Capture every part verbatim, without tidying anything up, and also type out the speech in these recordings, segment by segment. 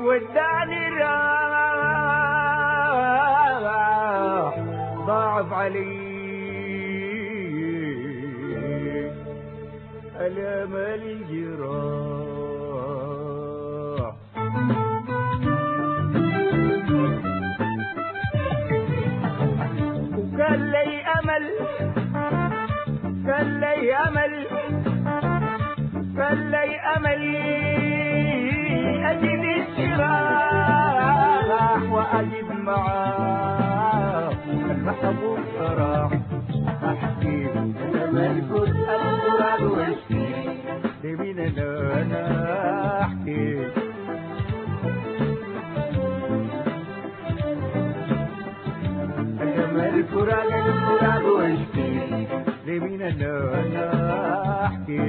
ودعني راح ضاعف علي ألم الجراح. وكان لي أمل كان لي أمل كان لي أملي أجد الشراح وأجد معاه المحبوب صراح. أحكي لما الكل القرآن واشكي لمين أنا أحكي لما القرآن القرآن واشكي لمين أنا أحكي.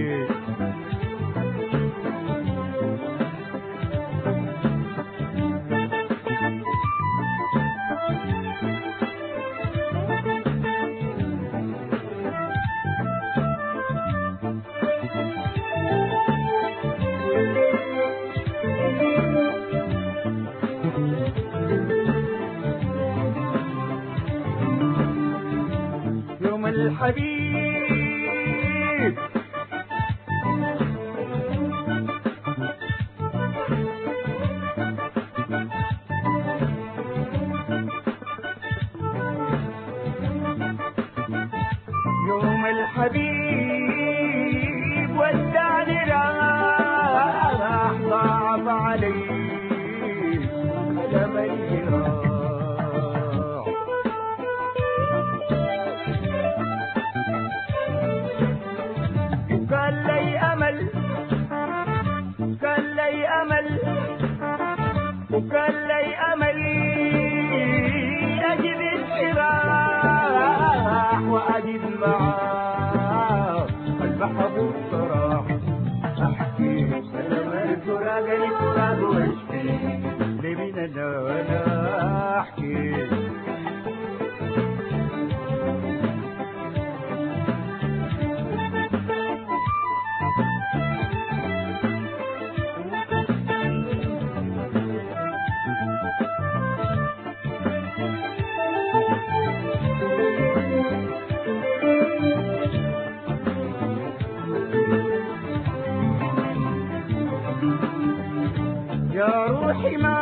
يوم الحبيب يوم الحبيب ودعني راح ضاعف علي ألم الجراح. وكان لي أمل كان لي أمل وكان لي أملي أجد الشراح وأجد معاه المحبوب صراح. أحكي سلام الفراق الفراق واشكي لمين أنا أنا أحكي. يا روحي ما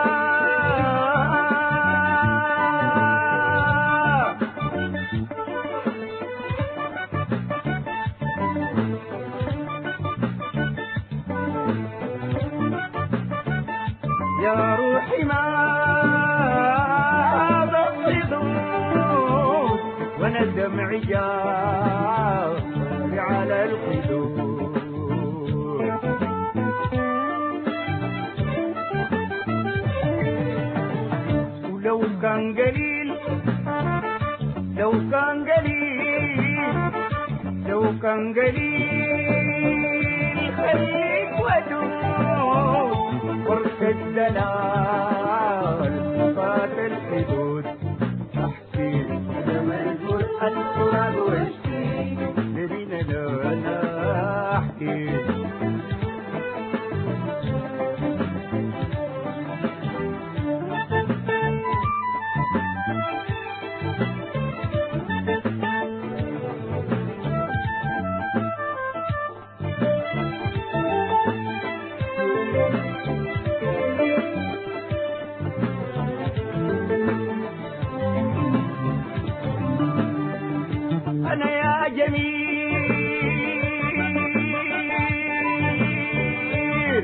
يا روحي ما ضفدود وانا دمعي جاري على الخدود. لو كان قليل لو كان قليل لو كان قليل خليك ودود ورث الدلال فات الحدود. أحكي لما الجرح الفراق واشكي لمين أنا أحكي. أنا يا جميل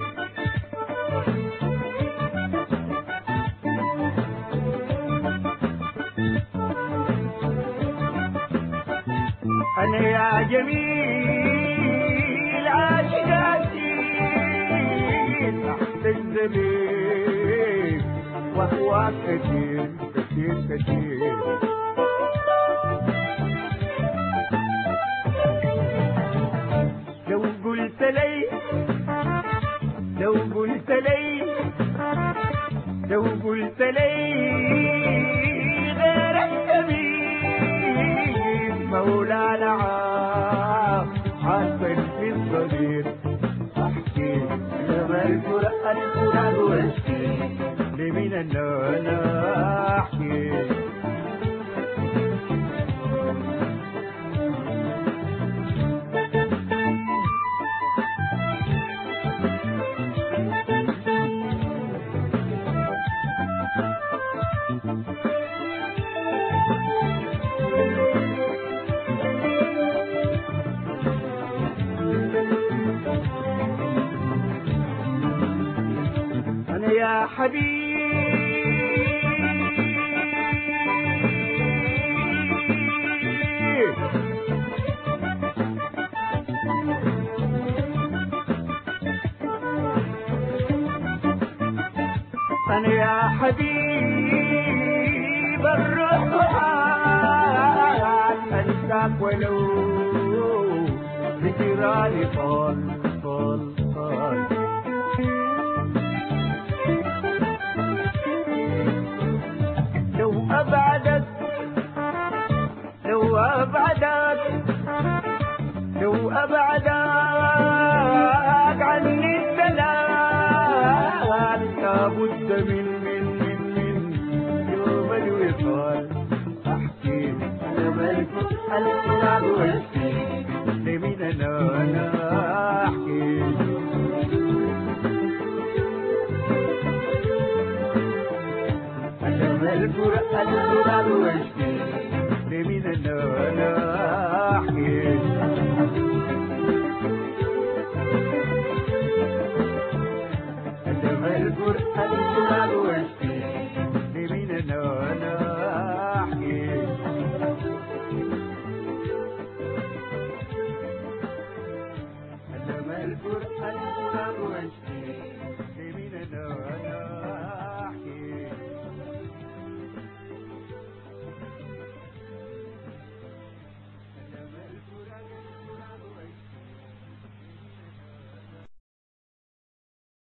أنا يا جميل عاشقاتي تحت الزبيب وأهواك كتير كتير كتير. لو قلت لي لو قلت لي لو قلت لي غير الحبيب مولانا حاصل في الصدير. أحكي لما القرآن القرآن انا انا احكي. انا يا حبيبي أنا يا حبيب الروحان أنساك ولو بجيراني طال طال طال. لو أبعدك لو أبعدك لو أبعدك عني السلام لابد من من من من يوم الوصال. أحكي أنا ملك القلب واشكي لمين أنا أنا أحكي. أنا ملك القلب واشكي لمين أنا أنا أحكي.